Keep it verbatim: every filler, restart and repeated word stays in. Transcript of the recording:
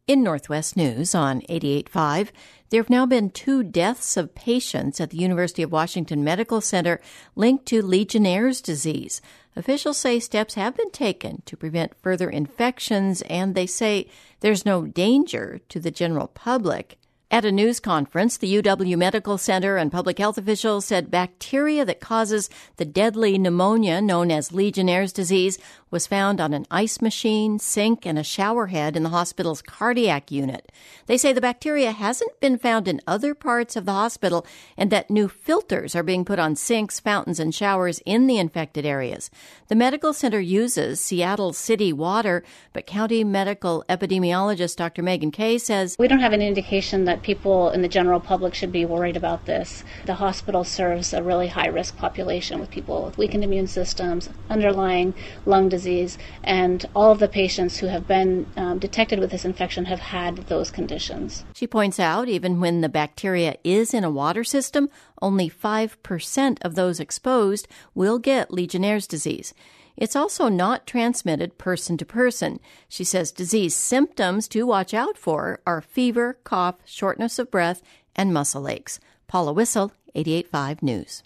In Northwest News on eighty-eight point five, there have now been two deaths of patients at the University of Washington Medical Center linked to Legionnaire's disease. Officials say steps have been taken to prevent further infections, and they say there's no danger to the general public. At a news conference, the U W Medical Center and public health officials said bacteria that causes the deadly pneumonia known as Legionnaire's disease was found on an ice machine, sink, and a shower head in the hospital's cardiac unit. They say the bacteria hasn't been found in other parts of the hospital and that new filters are being put on sinks, fountains, and showers in the infected areas. The medical center uses Seattle city water, but county medical epidemiologist Doctor Megan Kay says, "We don't have any indication that people in the general public should be worried about this. The hospital serves a really high-risk population with people with weakened immune systems, underlying lung disease, and all of the patients who have been um, detected with this infection have had those conditions." She points out even when the bacteria is in a water system, only five percent of those exposed will get Legionnaire's disease. It's also not transmitted person to person. She says disease symptoms to watch out for are fever, cough, shortness of breath, and muscle aches. Paula Whistle, eighty-eight point five News.